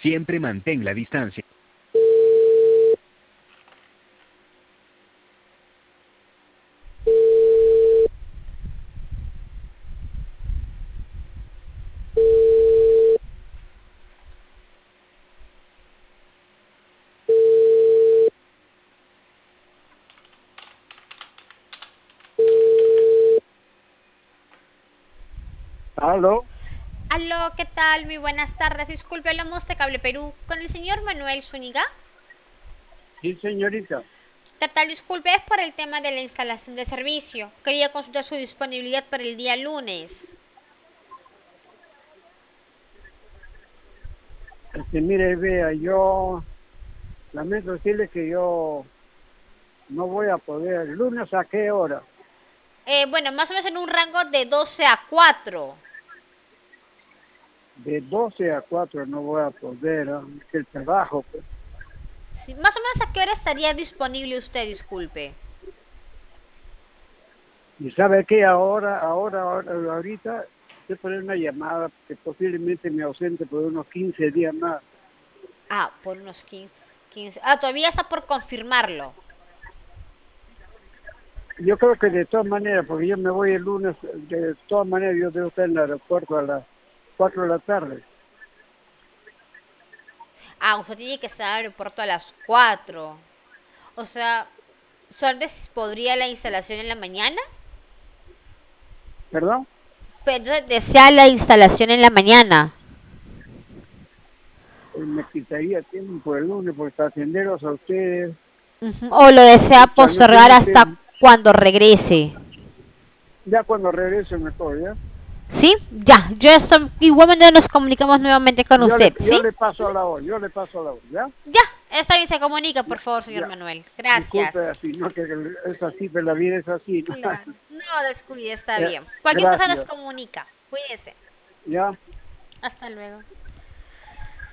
Siempre mantén la distancia. ¿Aló? Aló, ¿qué tal? Muy buenas tardes. Disculpe, hablamos de Cable Perú con el señor Manuel Zúñiga. Sí, señorita. ¿Qué tal? Disculpe, es por el tema de la instalación de servicio. Quería consultar su disponibilidad para el día lunes. Mire, vea, yo lamento decirle que yo no voy a poder. ¿El lunes a qué hora? Bueno, más o menos en un rango de 12 a 4. De 12 a 4 no voy a poder, es el trabajo, pues. Sí, más o menos a qué hora estaría disponible usted, disculpe. Y sabe qué, ahorita, estoy poniendo una llamada que posiblemente me ausente por unos 15 días más. Ah, por unos 15. Ah, todavía está por confirmarlo. Yo creo que de todas maneras, porque yo me voy el lunes, de todas maneras yo debo estar en el aeropuerto a las 4 de la tarde. Ah, usted tiene que estar en el aeropuerto a las 4. O sea, ¿solamente podría la instalación en la mañana? ¿Perdón? Pero entonces desea la instalación en la mañana. Me quitaría tiempo el lunes porque para atenderos a ustedes, Ujú. O lo desea también postergar tengo que, hasta cuando regrese. ya cuando regrese mejor, ¿ya? ¿Sí? Ya. Igualmente nos comunicamos nuevamente con Yo le, usted. yo ¿Sí? le paso a la hora, yo le paso a la hora, ¿ya? Ya. Está bien, se comunica, por Ya, favor, señor ya. Manuel. Disculpe Gracias. así, no que es así, pero la vida es así, ¿no? Claro. No descuide, está Eh, bien. Cualquier cosa nos gracias, comunica. Cuídese. ¿ya? Hasta luego.